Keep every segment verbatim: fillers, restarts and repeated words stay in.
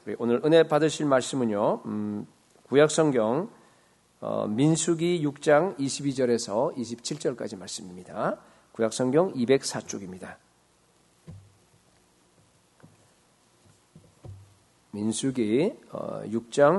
오늘 은혜 받으실 말씀은요, 음, 구약성경 어, 민수기 육 장 이십이 절에서 이십칠 절까지 말씀입니다. 구약성경 이백사 쪽입니다. 민수기 어, 육 장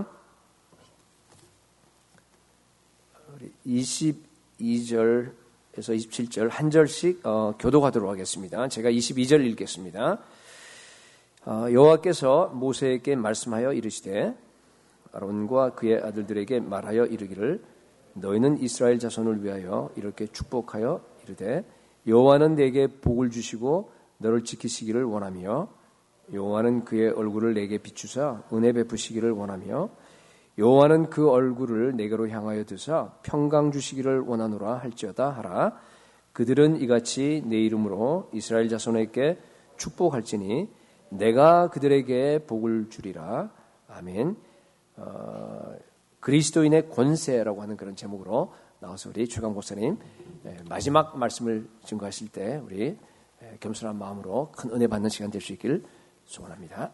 이십이 절에서 이십칠 절 한 절씩 어, 교독하도록 하겠습니다. 제가 이십이 절 읽겠습니다. 어, 여호와께서 모세에게 말씀하여 이르시되 아론과 그의 아들들에게 말하여 이르기를 너희는 이스라엘 자손을 위하여 이렇게 축복하여 이르되 여호와는 내게 복을 주시고 너를 지키시기를 원하며 여호와는 그의 얼굴을 내게 비추사 은혜 베푸시기를 원하며 여호와는 그 얼굴을 내게로 향하여 드사 평강 주시기를 원하노라 할지어다 하라. 그들은 이같이 내 이름으로 이스라엘 자손에게 축복할지니 내가 그들에게 복을 주리라. 아멘. 어, 그리스도인의 권세라고 하는 그런 제목으로 나와서 우리 최강 목사님 마지막 말씀을 증거하실 때 우리 겸손한 마음으로 큰 은혜 받는 시간 될 수 있기를 소원합니다.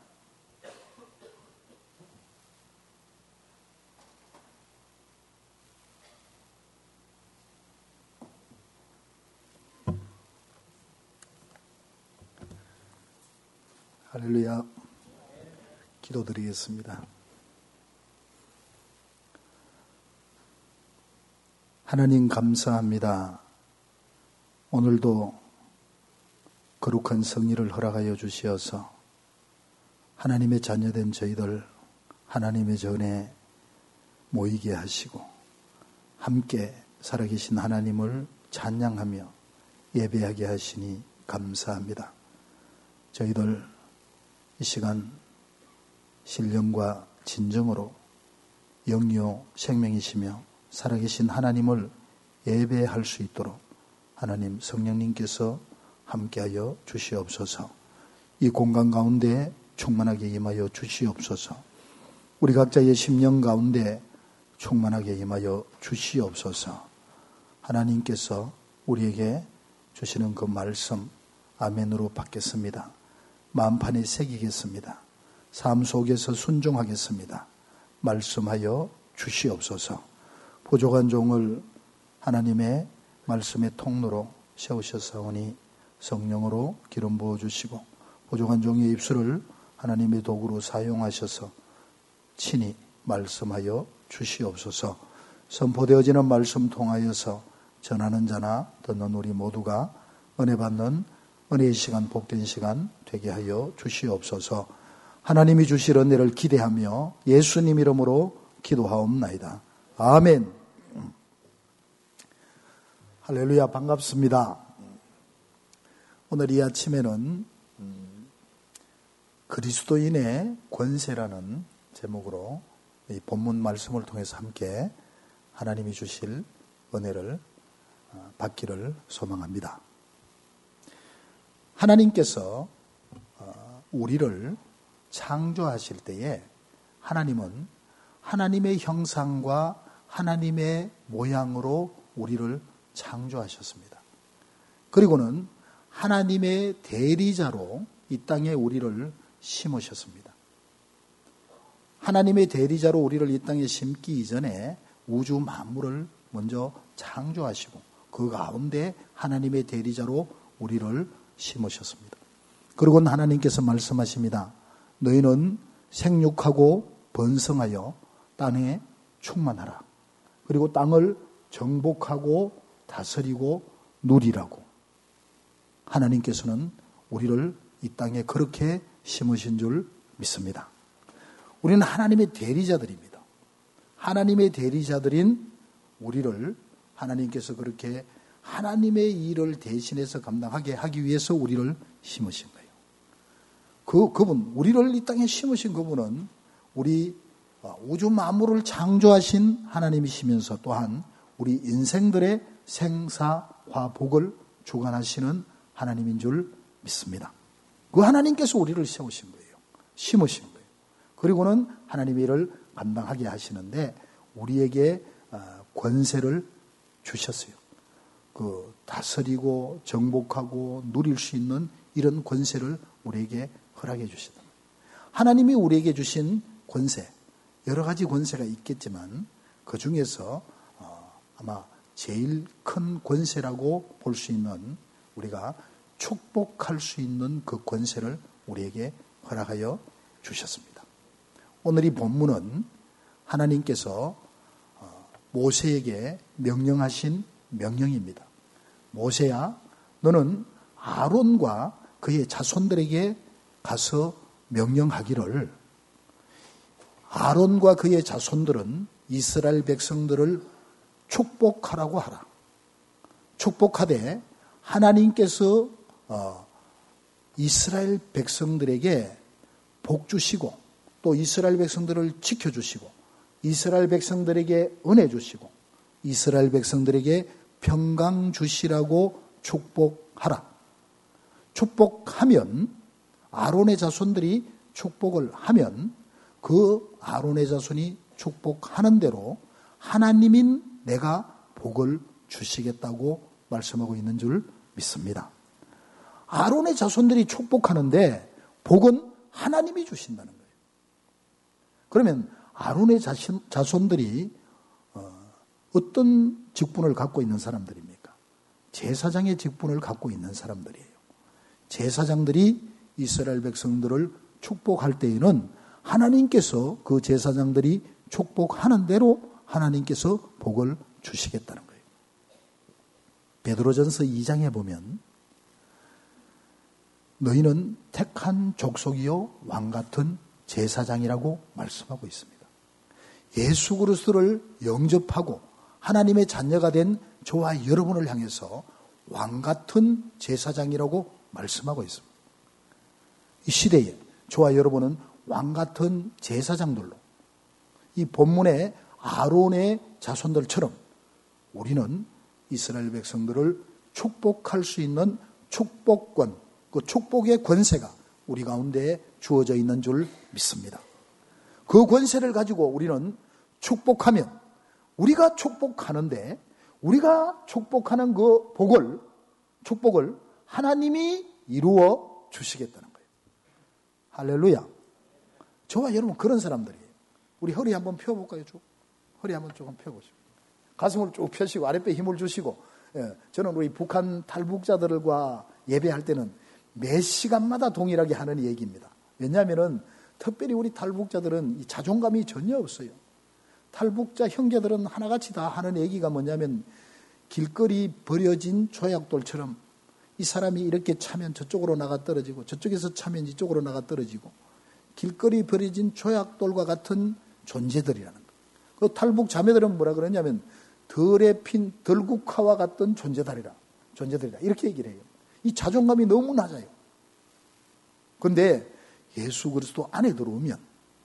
할렐루야. 기도드리겠습니다. 하나님 감사합니다. 오늘도 거룩한 성의를 허락하여 주시어서 하나님의 자녀된 저희들 하나님의 전에 모이게 하시고 함께 살아계신 하나님을 찬양하며 예배하게 하시니 감사합니다. 저희들 이 시간 신령과 진정으로 영요 생명이시며 살아계신 하나님을 예배할 수 있도록 하나님 성령님께서 함께하여 주시옵소서. 이 공간 가운데 충만하게 임하여 주시옵소서. 우리 각자의 심령 가운데 충만하게 임하여 주시옵소서. 하나님께서 우리에게 주시는 그 말씀 아멘으로 받겠습니다. 마음판에 새기겠습니다. 삶 속에서 순종하겠습니다. 말씀하여 주시옵소서. 부족한 종을 하나님의 말씀의 통로로 세우셨사오니 성령으로 기름 부어주시고 부족한 종의 입술을 하나님의 도구로 사용하셔서 친히 말씀하여 주시옵소서. 선포되어지는 말씀 통하여서 전하는 자나 듣는 우리 모두가 은혜 받는 은혜의 시간, 복된 시간 되게 하여 주시옵소서. 하나님이 주실 은혜를 기대하며 예수님 이름으로 기도하옵나이다. 아멘. 할렐루야. 반갑습니다. 오늘 이 아침에는 그리스도인의 권세라는 제목으로 이 본문 말씀을 통해서 함께 하나님이 주실 은혜를 받기를 소망합니다. 하나님께서 우리를 창조하실 때에 하나님은 하나님의 형상과 하나님의 모양으로 우리를 창조하셨습니다. 그리고는 하나님의 대리자로 이 땅에 우리를 심으셨습니다. 하나님의 대리자로 우리를 이 땅에 심기 이전에 우주 만물을 먼저 창조하시고 그 가운데 하나님의 대리자로 우리를 심으셨습니다. 그리고는 하나님께서 말씀하십니다. 너희는 생육하고 번성하여 땅에 충만하라. 그리고 땅을 정복하고 다스리고 누리라고. 하나님께서는 우리를 이 땅에 그렇게 심으신 줄 믿습니다. 우리는 하나님의 대리자들입니다. 하나님의 대리자들인 우리를 하나님께서 그렇게 하나님의 일을 대신해서 감당하게 하기 위해서 우리를 심으신 거예요. 그, 그분, 우리를 이 땅에 심으신 그분은 우리 우주 만물을 창조하신 하나님이시면서 또한 우리 인생들의 생사화복을 주관하시는 하나님인 줄 믿습니다. 그 하나님께서 우리를 세우신 거예요. 심으신 거예요. 그리고는 하나님의 일을 감당하게 하시는데 우리에게 권세를 주셨어요. 그 다스리고 정복하고 누릴 수 있는 이런 권세를 우리에게 허락해 주시다. 하나님이 우리에게 주신 권세, 여러 가지 권세가 있겠지만 그 중에서 아마 제일 큰 권세라고 볼 수 있는, 우리가 축복할 수 있는 그 권세를 우리에게 허락하여 주셨습니다. 오늘 이 본문은 하나님께서 모세에게 명령하신 명령입니다. 모세야, 너는 아론과 그의 자손들에게 가서 명령하기를, 아론과 그의 자손들은 이스라엘 백성들을 축복하라고 하라. 축복하되 하나님께서 어, 이스라엘 백성들에게 복 주시고 또 이스라엘 백성들을 지켜주시고 이스라엘 백성들에게 은혜 주시고 이스라엘 백성들에게 평강 주시라고 축복하라. 축복하면, 아론의 자손들이 축복을 하면 그 아론의 자손이 축복하는 대로 하나님인 내가 복을 주시겠다고 말씀하고 있는 줄 믿습니다. 아론의 자손들이 축복하는데 복은 하나님이 주신다는 거예요. 그러면 아론의 자손들이 어떤 직분을 갖고 있는 사람들입니까? 제사장의 직분을 갖고 있는 사람들이에요. 제사장들이 이스라엘 백성들을 축복할 때에는 하나님께서 그 제사장들이 축복하는 대로 하나님께서 복을 주시겠다는 거예요. 베드로전서 이 장에 보면 너희는 택한 족속이요 왕같은 제사장이라고 말씀하고 있습니다. 예수 그리스도를 영접하고 하나님의 자녀가 된 저와 여러분을 향해서 왕같은 제사장이라고 말씀하고 있습니다. 이 시대에 저와 여러분은 왕같은 제사장들로, 이 본문의 아론의 자손들처럼 우리는 이스라엘 백성들을 축복할 수 있는 축복권, 그 축복의 권세가 우리 가운데 주어져 있는 줄 믿습니다. 그 권세를 가지고 우리는 축복하면, 우리가 축복하는데 우리가 축복하는 그 복을, 축복을 하나님이 이루어 주시겠다는 거예요. 할렐루야. 저와 여러분 그런 사람들이에요. 우리 허리 한번 펴볼까요? 쭉. 허리 한번 조금 펴보시고 가슴을 쭉 펴시고 아랫배에 힘을 주시고. 예, 저는 우리 북한 탈북자들과 예배할 때는 매 시간마다 동일하게 하는 얘기입니다. 왜냐하면 특별히 우리 탈북자들은 이 자존감이 전혀 없어요. 탈북자 형제들은 하나같이 다 하는 얘기가 뭐냐면, 길거리 버려진 조약돌처럼 이 사람이 이렇게 차면 저쪽으로 나가 떨어지고 저쪽에서 차면 이쪽으로 나가 떨어지고, 길거리 버려진 조약돌과 같은 존재들이라는 거예요. 그 탈북 자매들은 뭐라 그러냐면 덜에 핀 덜국화와 같은 존재들이라, 존재들이라 이렇게 얘기를 해요. 이 자존감이 너무 낮아요. 그런데 예수 그리스도 안에 들어오면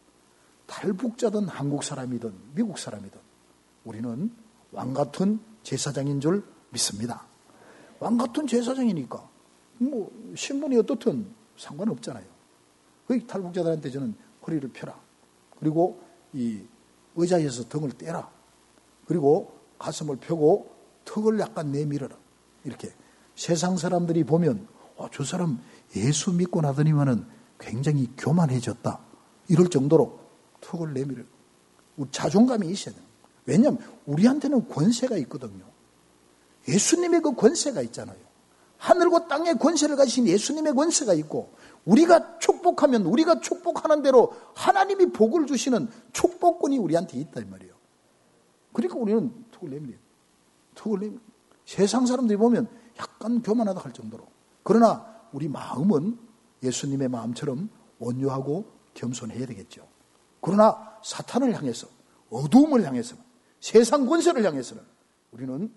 탈북자든 한국 사람이든 미국 사람이든 우리는 왕같은 제사장인 줄 믿습니다. 왕같은 제사장이니까 뭐 신분이 어떻든 상관없잖아요. 그 탈북자들한테 저는 허리를 펴라. 그리고 이 의자에서 등을 떼라. 그리고 가슴을 펴고 턱을 약간 내밀어라. 이렇게 세상 사람들이 보면 어, 저 사람 예수 믿고 나더니만은 굉장히 교만해졌다. 이럴 정도로 턱을 내밀어요. 우리 자존감이 있어야 돼요. 왜냐하면 우리한테는 권세가 있거든요. 예수님의 그 권세가 있잖아요. 하늘과 땅의 권세를 가지신 예수님의 권세가 있고, 우리가 축복하면 우리가 축복하는 대로 하나님이 복을 주시는 축복권이 우리한테 있다 이 말이에요. 그러니까 우리는 턱을 내밀어요. 턱을 내밀어요. 세상 사람들이 보면 약간 교만하다 할 정도로. 그러나 우리 마음은 예수님의 마음처럼 온유하고 겸손해야 되겠죠. 그러나 사탄을 향해서, 어두움을 향해서는, 세상 권세를 향해서는 우리는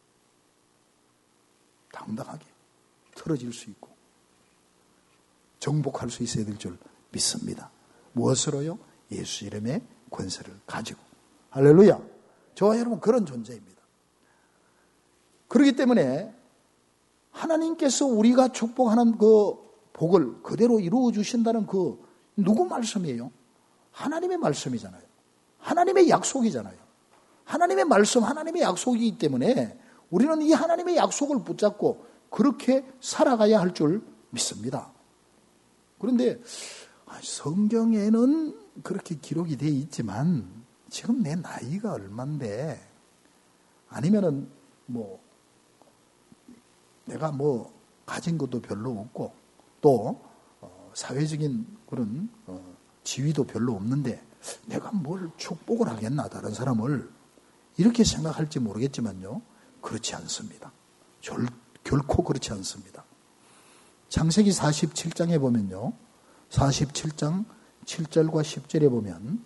당당하게 틀어질 수 있고 정복할 수 있어야 될 줄 믿습니다. 무엇으로요? 예수 이름의 권세를 가지고. 할렐루야. 저와 여러분 그런 존재입니다. 그렇기 때문에 하나님께서 우리가 축복하는 그 복을 그대로 이루어 주신다는 그 누구 말씀이에요? 하나님의 말씀이잖아요. 하나님의 약속이잖아요. 하나님의 말씀, 하나님의 약속이기 때문에 우리는 이 하나님의 약속을 붙잡고 그렇게 살아가야 할 줄 믿습니다. 그런데 성경에는 그렇게 기록이 되어 있지만 지금 내 나이가 얼만데 아니면은 뭐 내가 뭐 가진 것도 별로 없고 또 사회적인 그런 지위도 별로 없는데 내가 뭘 축복을 하겠나 다른 사람을 이렇게 생각할지 모르겠지만요. 그렇지 않습니다. 결, 결코 그렇지 않습니다. 창세기 사십칠 장에 보면요. 사십칠 장 칠 절과 십 절에 보면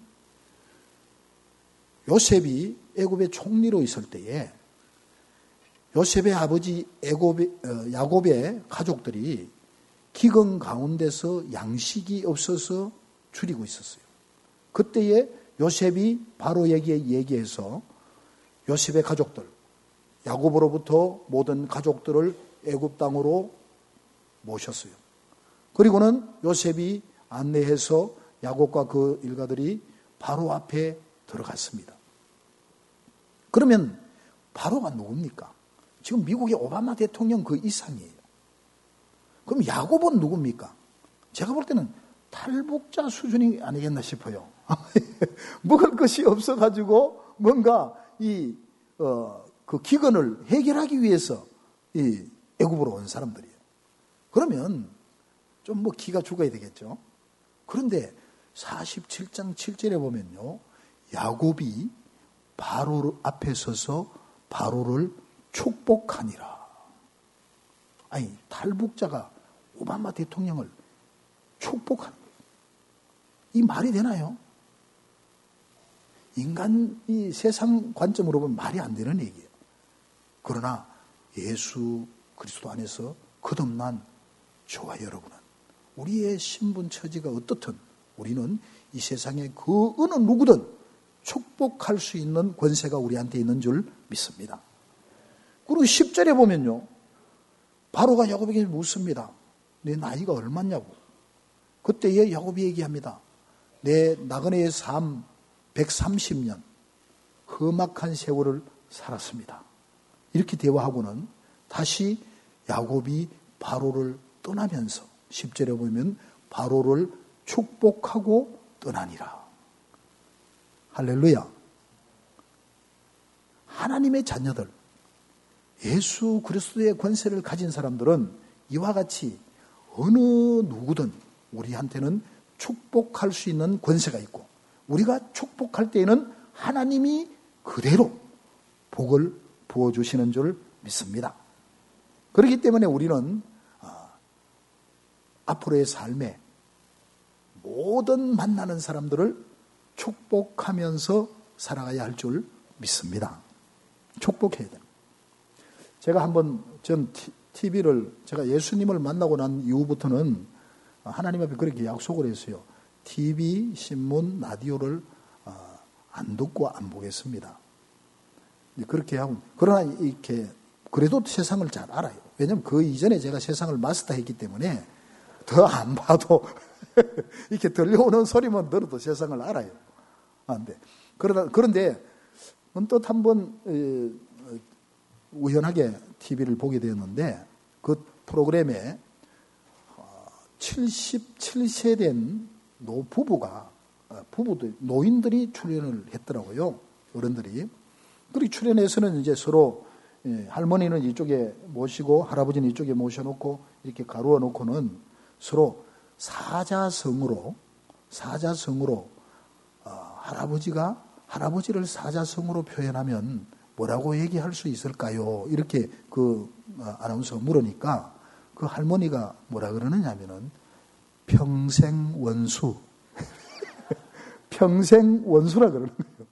요셉이 애굽의 총리로 있을 때에 요셉의 아버지 애굽의, 어, 야곱의 가족들이 기근 가운데서 양식이 없어서 줄이고 있었어요. 그때에 요셉이 바로에게 얘기해서 요셉의 가족들, 야곱으로부터 모든 가족들을 애굽 땅으로 모셨어요. 그리고는 요셉이 안내해서 야곱과 그 일가들이 바로 앞에 들어갔습니다. 그러면 바로가 누굽니까? 지금 미국의 오바마 대통령 그 이상이에요. 그럼 야곱은 누굽니까? 제가 볼 때는 탈북자 수준이 아니겠나 싶어요. 먹을 것이 없어가지고 뭔가 이, 어, 그 기근을 해결하기 위해서 이 애굽으로 온 사람들이에요. 그러면 좀 뭐 기가 죽어야 되겠죠. 그런데 사십칠 장 칠 절에 보면요. 야곱이 바로 앞에 서서 바로를 축복하니라. 아니, 탈북자가 오바마 대통령을 축복하는 거예요. 이 말이 되나요? 인간, 이 세상 관점으로 보면 말이 안 되는 얘기예요. 그러나 예수 그리스도 안에서 거듭난 저와 여러분은 우리의 신분 처지가 어떻든 우리는 이 세상에 그 어느 누구든 축복할 수 있는 권세가 우리한테 있는 줄 믿습니다. 그리고 십 절에 보면요. 바로가 야곱에게 묻습니다. 내 나이가 얼마냐고. 그때에 야곱이 얘기합니다. 내 나그네의 삶 백삼십 년 험악한 세월을 살았습니다. 이렇게 대화하고는 다시 야곱이 바로를 떠나면서 십 절에 보면 바로를 축복하고 떠나니라. 할렐루야. 하나님의 자녀들, 예수 그리스도의 권세를 가진 사람들은 이와 같이 어느 누구든 우리한테는 축복할 수 있는 권세가 있고 우리가 축복할 때에는 하나님이 그대로 복을 부어주시는 줄 믿습니다. 그렇기 때문에 우리는 앞으로의 삶에 모든 만나는 사람들을 축복하면서 살아가야 할 줄 믿습니다. 축복해야 됩니다. 제가 한번 전 티비를 제가 예수님을 만나고 난 이후부터는 하나님 앞에 그렇게 약속을 했어요. 티비, 신문, 라디오를 안 듣고 안 보겠습니다. 그렇게 하고 그러나 이렇게 그래도 세상을 잘 알아요. 왜냐하면 그 이전에 제가 세상을 마스터했기 때문에 더 안 봐도 이렇게 들려오는 소리만 들어도 세상을 알아요. 그런데 그러다 그런데 언뜻 한번 우연하게 티비를 보게 되었는데 그 프로그램에 칠십칠 세 된 노 부부가 부부들 노인들이 출연을 했더라고요. 어른들이. 그리고 출연해서는 이제 서로 할머니는 이쪽에 모시고 할아버지는 이쪽에 모셔놓고 이렇게 가루어 놓고는 서로 사자성으로 사자성으로 어, 할아버지가 할아버지를 사자성으로 표현하면 뭐라고 얘기할 수 있을까요? 이렇게 그 아나운서가 물으니까 그 할머니가 뭐라 그러느냐면은 평생 원수 평생 원수라 그러는 거예요.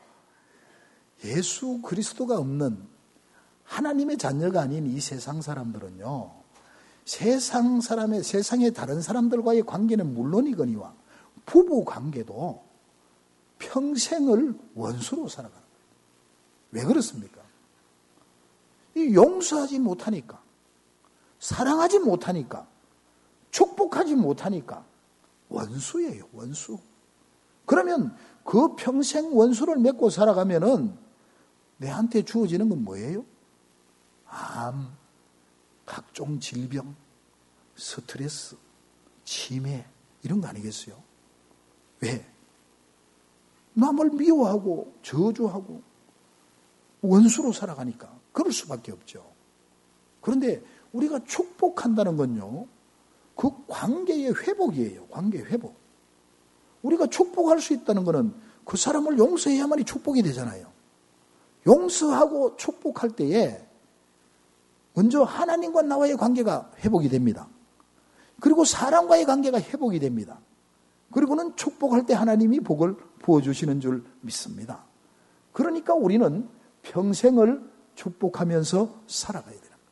예수 그리스도가 없는 하나님의 자녀가 아닌 이 세상 사람들은요. 세상 사람의 세상의 다른 사람들과의 관계는 물론이거니와 부부 관계도 평생을 원수로 살아가는 거예요. 왜 그렇습니까? 이 용서하지 못하니까, 사랑하지 못하니까, 축복하지 못하니까 원수예요, 원수. 그러면 그 평생 원수를 맺고 살아가면은 내한테 주어지는 건 뭐예요? 암, 각종 질병, 스트레스, 치매 이런 거 아니겠어요? 왜? 남을 미워하고 저주하고 원수로 살아가니까 그럴 수밖에 없죠. 그런데 우리가 축복한다는 건요, 그 관계의 회복이에요. 관계 회복. 우리가 축복할 수 있다는 것은 그 사람을 용서해야만이 축복이 되잖아요. 용서하고 축복할 때에 먼저 하나님과 나와의 관계가 회복이 됩니다. 그리고 사람과의 관계가 회복이 됩니다. 그리고는 축복할 때 하나님이 복을 부어주시는 줄 믿습니다. 그러니까 우리는 평생을 축복하면서 살아가야 되는 거예요.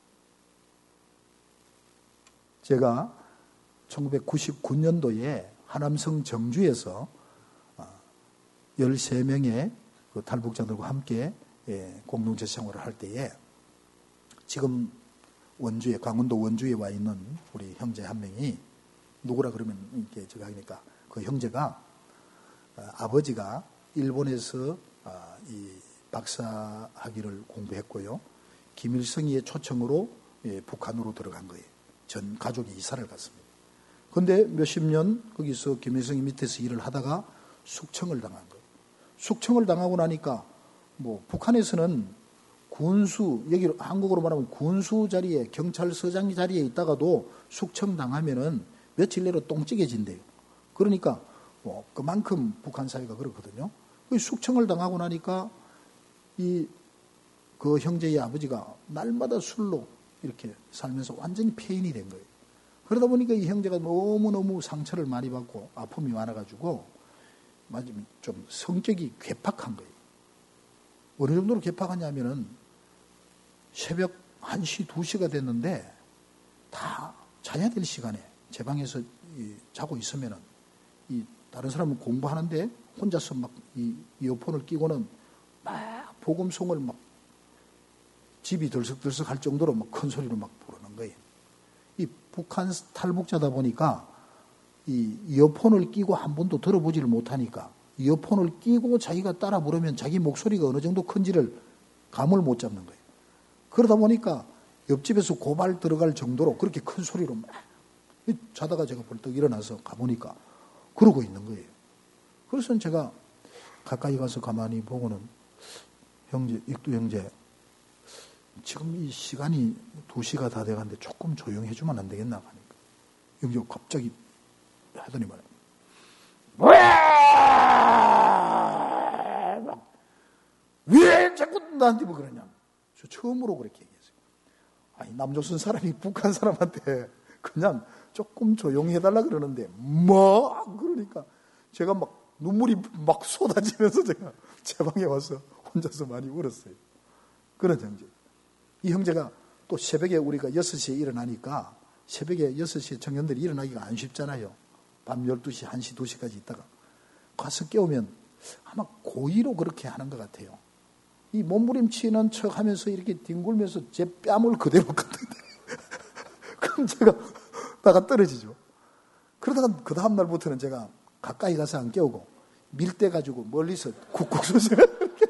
제가 천구백구십구 년도에 하남성 정주에서 열세 명의 그 탈북자들과 함께 공동체 생활을 할 때에 지금 원주에, 강원도 원주에 와 있는 우리 형제 한 명이 누구라 그러면 이렇게 제가 하니까 그 형제가 아버지가 일본에서 이 박사학위를 공부했고요. 김일성이의 초청으로 북한으로 들어간 거예요. 전 가족이 이사를 갔습니다. 그런데 몇십 년 거기서 김일성이 밑에서 일을 하다가 숙청을 당한 거예요. 숙청을 당하고 나니까 뭐 북한에서는 군수, 여기 한국으로 말하면 군수 자리에, 경찰서장 자리에 있다가도 숙청 당하면은 며칠 내로 똥찌개진대요. 그러니까 뭐 그만큼 북한 사회가 그렇거든요. 숙청을 당하고 나니까 이 그 형제의 아버지가 날마다 술로 이렇게 살면서 완전히 폐인이 된 거예요. 그러다 보니까 이 형제가 너무너무 상처를 많이 받고 아픔이 많아가지고 좀 성격이 괴팍한 거예요. 어느 정도로 괴팍하냐면은 새벽 한 시, 두 시가 됐는데 다 자야 될 시간에 제 방에서 이, 자고 있으면은 이 다른 사람은 공부하는데 혼자서 막 이 이어폰을 끼고는 막 복음송을 막 집이 들썩들썩 할 정도로 막 큰 소리로 막 부르는 거예요. 이 북한 탈북자다 보니까 이 이어폰을 끼고 한 번도 들어보지를 못하니까 이어폰을 끼고 자기가 따라 부르면 자기 목소리가 어느 정도 큰지를 감을 못 잡는 거예요. 그러다 보니까 옆집에서 고발 들어갈 정도로 그렇게 큰 소리로 막 자다가 제가 벌떡 일어나서 가보니까 그러고 있는 거예요. 그래서 제가 가까이 가서 가만히 보고는 형제, 익두 형제, 지금 이 시간이 두 시가 다 돼가는데 조금 조용히 해주면 안 되겠나 하니까 형제 갑자기 하더니 말이야. 왜 자꾸 나한테 뭐 그러냐. 저 처음으로 그렇게 얘기했어요. 아니, 남조선 사람이 북한 사람한테 그냥 조금 조용히 해달라 그러는데, 뭐? 그러니까 제가 막 눈물이 막 쏟아지면서 제가 제 방에 와서 혼자서 많이 울었어요. 그런 형제. 이 형제가 또 새벽에 우리가 여섯 시에 일어나니까 새벽에 여섯 시에 청년들이 일어나기가 안 쉽잖아요. 밤 열두 시, 한 시, 두 시까지 있다가 가서 깨우면 아마 고의로 그렇게 하는 것 같아요. 이 몸부림치는 척 하면서 이렇게 뒹굴면서 제 뺨을 그대로 깠는데 그럼 제가 나가 떨어지죠. 그러다가 그 다음 날부터는 제가 가까이 가서 안 깨우고 밀대 가지고 멀리서 쿡쿡 쏘세요.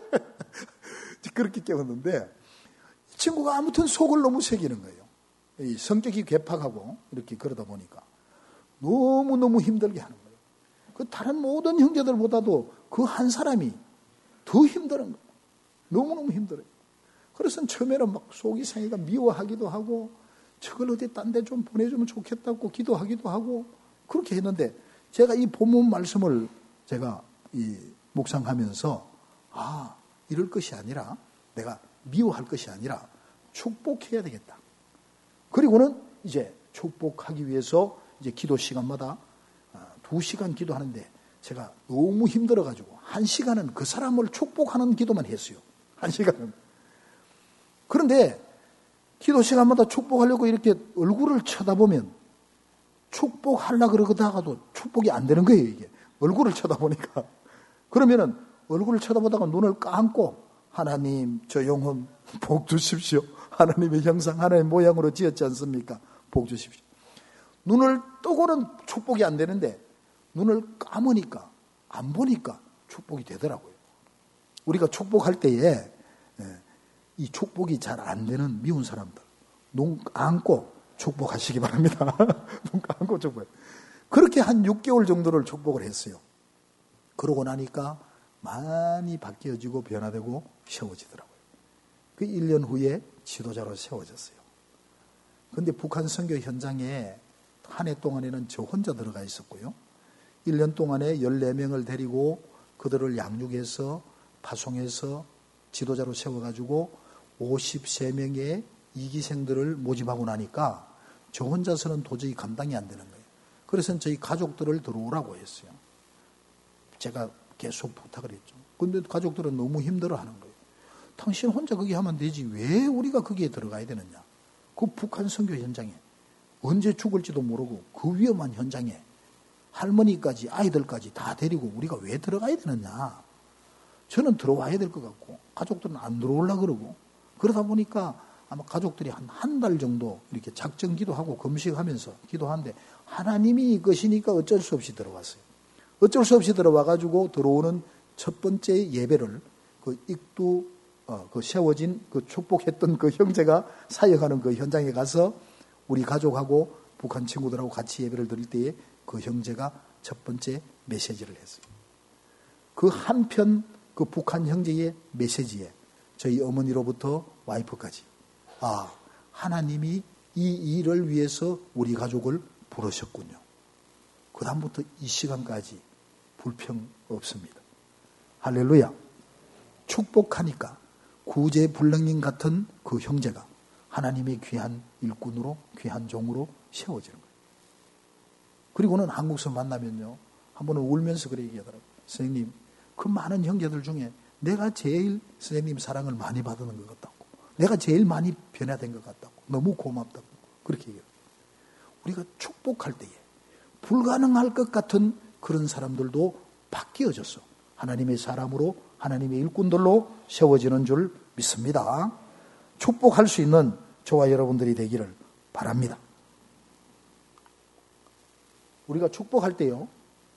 그렇게 깨웠는데 이 친구가 아무튼 속을 너무 새기는 거예요. 이 성격이 괴팍하고 이렇게 그러다 보니까 너무너무 힘들게 하는 거예요. 그 다른 모든 형제들보다도 그 한 사람이 더 힘든 거예요. 너무너무 힘들어요. 그래서 처음에는 막 속이 상해가 미워하기도 하고 저걸 어디 딴 데 좀 보내주면 좋겠다고 기도하기도 하고 그렇게 했는데 제가 이 본문 말씀을 제가 이 묵상하면서 아, 이럴 것이 아니라 내가 미워할 것이 아니라 축복해야 되겠다. 그리고는 이제 축복하기 위해서 이제 기도 시간마다 두 시간 기도하는데 제가 너무 힘들어가지고 한 시간은 그 사람을 축복하는 기도만 했어요. 한 시간은. 그런데 기도 시간마다 축복하려고 이렇게 얼굴을 쳐다보면 축복하려고 그러다가도 축복이 안 되는 거예요, 이게. 얼굴을 쳐다보니까. 그러면은 얼굴을 쳐다보다가 눈을 감고 하나님, 저 영혼 복 주십시오. 하나님의 형상, 하나님의 모양으로 지었지 않습니까? 복 주십시오. 눈을 뜨고는 축복이 안 되는데 눈을 감으니까 안 보니까 축복이 되더라고요. 우리가 축복할 때에 이 축복이 잘 안 되는 미운 사람들 눈 감고 축복하시기 바랍니다. 눈 감고 축복해. 그렇게 한 육 개월 정도를 축복을 했어요. 그러고 나니까 많이 바뀌어지고 변화되고 세워지더라고요. 그 일 년 후에 지도자로 세워졌어요. 그런데 북한 선교 현장에 한 해 동안에는 저 혼자 들어가 있었고요. 일 년 동안에 열네 명을 데리고 그들을 양육해서 파송해서 지도자로 세워가지고 오십삼 명의 이기생들을 모집하고 나니까 저 혼자서는 도저히 감당이 안 되는 거예요. 그래서 저희 가족들을 들어오라고 했어요. 제가 계속 부탁을 했죠. 그런데 가족들은 너무 힘들어하는 거예요. 당신 혼자 거기 하면 되지 왜 우리가 거기에 들어가야 되느냐. 그 북한 선교 현장에 언제 죽을지도 모르고 그 위험한 현장에 할머니까지 아이들까지 다 데리고 우리가 왜 들어가야 되느냐. 저는 들어와야 될 것 같고 가족들은 안 들어오려고 그러고 그러다 보니까 아마 가족들이 한 한 달 정도 이렇게 작정 기도하고 금식하면서 기도하는데 하나님이 이것이니까 어쩔 수 없이 들어왔어요. 어쩔 수 없이 들어와가지고 들어오는 첫 번째 예배를 그 익두 어, 그 세워진 그 축복했던 그 형제가 사역하는 그 현장에 가서 우리 가족하고 북한 친구들하고 같이 예배를 드릴 때에 그 형제가 첫 번째 메시지를 했어요. 그 한편 그 북한 형제의 메시지에 저희 어머니로부터 와이프까지 아 하나님이 이 일을 위해서 우리 가족을 부르셨군요. 그 다음부터 이 시간까지 불평 없습니다. 할렐루야. 축복하니까 구제불능님 같은 그 형제가 하나님의 귀한 일꾼으로 귀한 종으로 세워지는 거예요. 그리고는 한국서 만나면요. 한 번은 울면서 그래 얘기하더라고요. 선생님 그 많은 형제들 중에 내가 제일 선생님 사랑을 많이 받는 것 같다고. 내가 제일 많이 변화된 것 같다고. 너무 고맙다고. 그렇게 얘기해요. 우리가 축복할 때에 불가능할 것 같은 그런 사람들도 바뀌어졌어. 하나님의 사람으로 하나님의 일꾼들로 세워지는 줄 믿습니다. 축복할 수 있는 저와 여러분들이 되기를 바랍니다. 우리가 축복할 때요.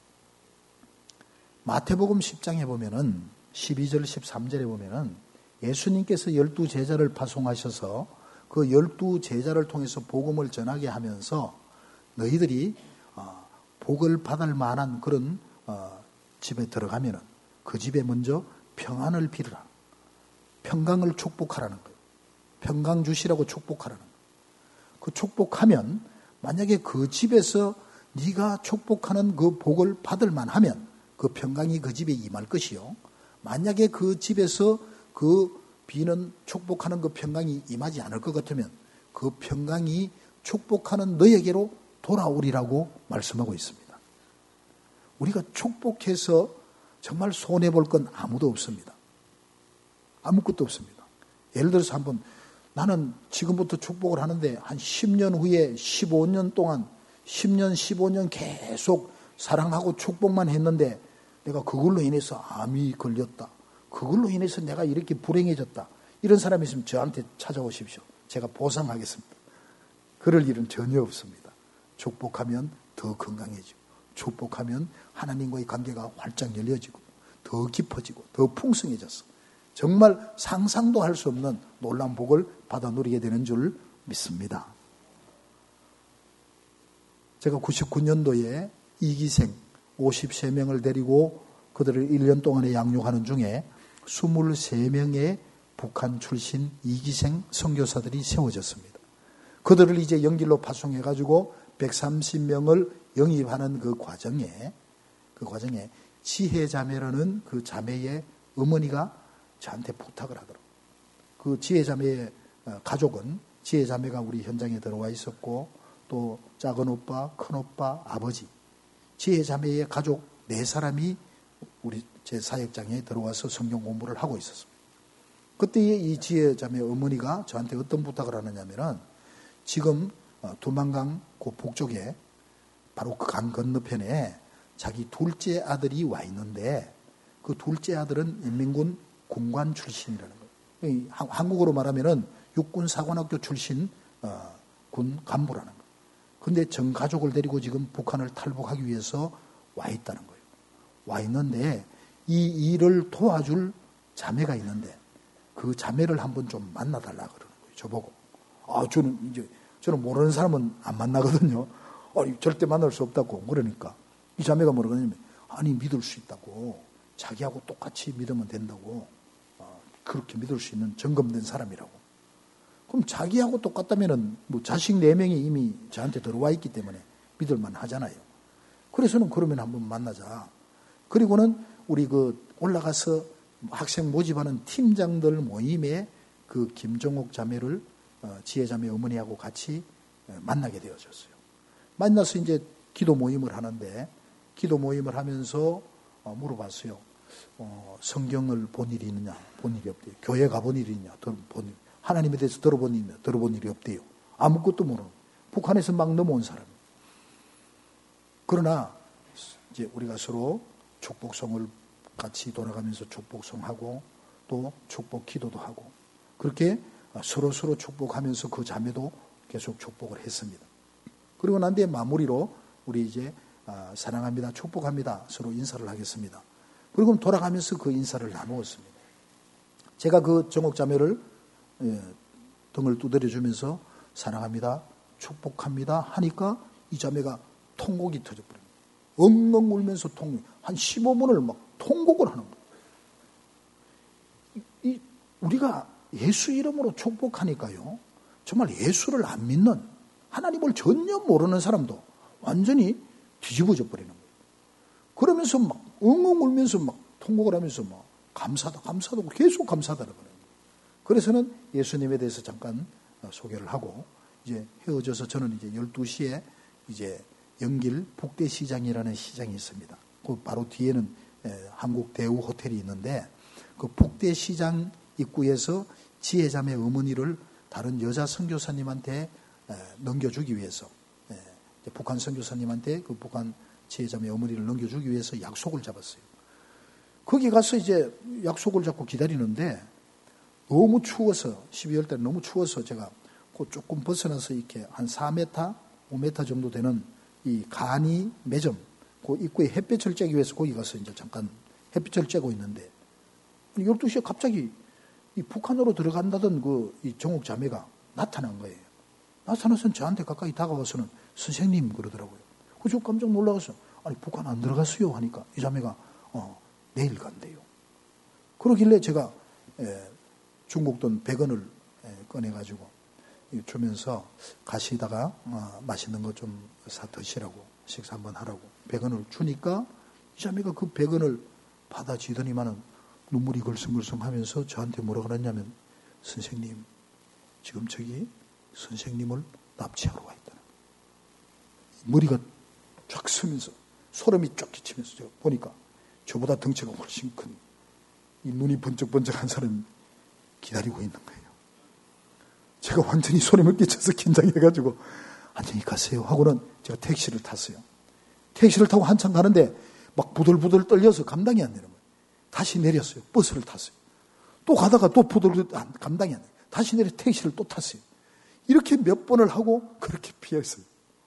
마태복음 십 장에 보면은 십이 절 십삼 절에 보면은 예수님께서 열두 제자를 파송하셔서 그 열두 제자를 통해서 복음을 전하게 하면서 너희들이 복을 받을 만한 그런 집에 들어가면은 그 집에 먼저 평안을 빌으라. 평강을 축복하라는 거예요. 평강 주시라고 축복하라는 거예요. 그 축복하면 만약에 그 집에서 네가 축복하는 그 복을 받을 만하면 그 평강이 그 집에 임할 것이요. 만약에 그 집에서 그 비는 축복하는 그 평강이 임하지 않을 것 같으면 그 평강이 축복하는 너에게로 돌아오리라고 말씀하고 있습니다. 우리가 축복해서 정말 손해볼 건 아무도 없습니다. 아무것도 없습니다. 예를 들어서 한번 나는 지금부터 축복을 하는데 한 십 년 후에 십오 년 동안 십 년, 십오 년 계속 사랑하고 축복만 했는데 내가 그걸로 인해서 암이 걸렸다. 그걸로 인해서 내가 이렇게 불행해졌다. 이런 사람이 있으면 저한테 찾아오십시오. 제가 보상하겠습니다. 그럴 일은 전혀 없습니다. 축복하면 더 건강해지고 축복하면 하나님과의 관계가 활짝 열려지고 더 깊어지고 더 풍성해졌어. 정말 상상도 할 수 없는 놀라운 복을 받아 누리게 되는 줄 믿습니다. 제가 구십구 년도에 이기생 오십삼 명을 데리고 그들을 일 년 동안에 양육하는 중에 이십삼 명의 북한 출신 이기생 선교사들이 세워졌습니다. 그들을 이제 영길로 파송해가지고 백삼십 명을 영입하는 그 과정에, 그 과정에 지혜자매라는 그 자매의 어머니가 저한테 부탁을 하더라고요. 그 지혜자매의 가족은 지혜자매가 우리 현장에 들어와 있었고 또 작은 오빠, 큰 오빠, 아버지, 지혜자매의 가족 네 사람이 우리 제 사역장에 들어와서 성경 공부를 하고 있었습니다. 그때 이 지혜자매 어머니가 저한테 어떤 부탁을 하느냐면은 지금 두만강 그 북쪽에 바로 그 강 건너편에 자기 둘째 아들이 와 있는데 그 둘째 아들은 인민군 군관 출신이라는 거예요. 한국어로 말하면은 육군 사관학교 출신 어, 군 간부라는 거예요. 그런데 전 가족을 데리고 지금 북한을 탈북하기 위해서 와 있다는 거예요. 와 있는데 이 일을 도와줄 자매가 있는데 그 자매를 한번 좀 만나달라 그러는 거예요. 저보고. 아, 저는 이제 저는 모르는 사람은 안 만나거든요. 아니, 절대 만날 수 없다고. 그러니까 이 자매가 뭐라고 하냐면, 아니, 믿을 수 있다고. 자기하고 똑같이 믿으면 된다고. 어, 그렇게 믿을 수 있는 점검된 사람이라고. 그럼 자기하고 똑같다면은 뭐 자식 네 명이 이미 저한테 들어와 있기 때문에 믿을만 하잖아요. 그래서는 그러면 한번 만나자. 그리고는 우리 그 올라가서 학생 모집하는 팀장들 모임에 그 김종옥 자매를 어, 지혜자매 어머니하고 같이 만나게 되어졌어요. 만나서 이제 기도 모임을 하는데 기도 모임을 하면서 어, 물어봤어요. 어, 성경을 본 일이 있느냐? 본 일이 없대요. 교회 가본 일이 있느냐? 본 일. 하나님에 대해서 들어본 일이 있느냐? 들어본 일이 없대요. 아무것도 모르는. 북한에서 막 넘어온 사람. 그러나 이제 우리가 서로 축복성을 같이 돌아가면서 축복성하고 또 축복 기도도 하고 그렇게 서로 서로 축복하면서 그 자매도 계속 축복을 했습니다. 그리고 난 뒤에 마무리로 우리 이제 사랑합니다, 축복합니다 서로 인사를 하겠습니다. 그리고 돌아가면서 그 인사를 나누었습니다. 제가 그 정옥 자매를 등을 두드려주면서 사랑합니다, 축복합니다 하니까 이 자매가 통곡이 터져버립니다. 엉엉 울면서 통곡, 한 십오 분을 막 통곡을 하는 거예요. 이, 우리가 예수 이름으로 축복하니까요, 정말 예수를 안 믿는, 하나님을 전혀 모르는 사람도 완전히 뒤집어져 버리는 거예요. 그러면서 막 엉엉 울면서 막 통곡을 하면서 막 감사다, 감사다, 계속 감사다라고 그래요. 그래서는 예수님에 대해서 잠깐 소개를 하고, 이제 헤어져서 저는 이제 열두 시에 이제 영길 북대시장이라는 시장이 있습니다. 그 바로 뒤에는 한국 대우 호텔이 있는데, 그 북대시장 입구에서 지혜자매 어머니를 다른 여자 선교사님한테 넘겨주기 위해서, 북한 선교사님한테 그 북한 지혜자매 어머니를 넘겨주기 위해서 약속을 잡았어요. 거기 가서 이제 약속을 잡고 기다리는데 너무 추워서, 십이월 달 너무 추워서 제가 그 조금 벗어나서 이렇게 한 사 미터, 오 미터 정도 되는 이 간이 매점, 그 입구에 햇볕을 쬐기 위해서 거기 가서 이제 잠깐 햇빛을 쬐고 있는데, 열두 시에 갑자기 이 북한으로 들어간다던 그 이 정옥 자매가 나타난 거예요. 나타나서 저한테 가까이 다가와서는 선생님 그러더라고요. 그래서 깜짝 놀라서, 아니, 북한 안 들어갔어요 하니까 이 자매가 어, 내일 간대요. 그러길래 제가 에, 중국 돈 백 원을 에, 꺼내가지고 주면서 가시다가 어, 맛있는 거 좀 사 드시라고, 식사 한번 하라고 백 원을 주니까 이 자매가 그 백 원을 받아지더니만은 눈물이 글썽글썽 하면서 저한테 뭐라 그랬냐면, 선생님, 지금 저기 선생님을 납치하러 와 있다는 거예요. 머리가 쫙 서면서 소름이 쫙 끼치면서 제가 보니까 저보다 덩치가 훨씬 큰 이 눈이 번쩍번쩍한 사람이 기다리고 있는 거예요. 제가 완전히 소름을 끼쳐서 긴장해가지고 안녕히 가세요 하고는 제가 택시를 탔어요. 택시를 타고 한참 가는데 막 부들부들 떨려서 감당이 안 되는 거예요. 다시 내렸어요. 버스를 탔어요. 또 가다가 또 부들부들 감당이 안 돼요. 다시 내려 택시를 또 탔어요. 이렇게 몇 번을 하고 그렇게 피했어요.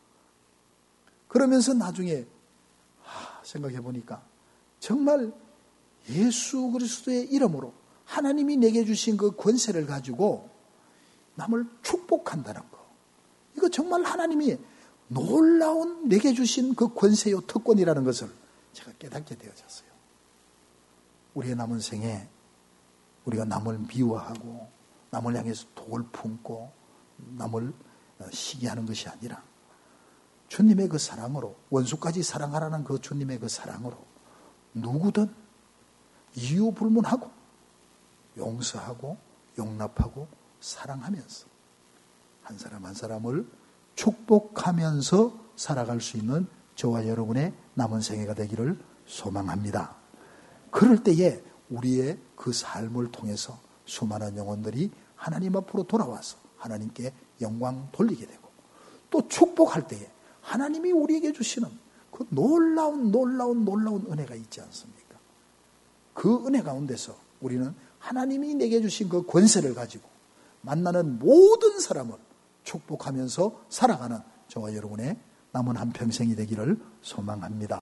그러면서 나중에 생각해 보니까 정말 예수 그리스도의 이름으로 하나님이 내게 주신 그 권세를 가지고 남을 축복한다는 거, 이거 정말 하나님이 놀라운 내게 주신 그 권세요 특권이라는 것을 제가 깨닫게 되어졌어요. 우리의 남은 생에 우리가 남을 미워하고 남을 향해서 독을 품고 남을 시기하는 것이 아니라 주님의 그 사랑으로, 원수까지 사랑하라는 그 주님의 그 사랑으로 누구든 이유 불문하고 용서하고 용납하고 사랑하면서 한 사람 한 사람을 축복하면서 살아갈 수 있는 저와 여러분의 남은 생애가 되기를 소망합니다. 그럴 때에 우리의 그 삶을 통해서 수많은 영혼들이 하나님 앞으로 돌아와서 하나님께 영광 돌리게 되고, 또 축복할 때에 하나님이 우리에게 주시는 그 놀라운 놀라운 놀라운 은혜가 있지 않습니까? 그 은혜 가운데서 우리는 하나님이 내게 주신 그 권세를 가지고 만나는 모든 사람을 축복하면서 살아가는 저와 여러분의 남은 한평생이 되기를 소망합니다.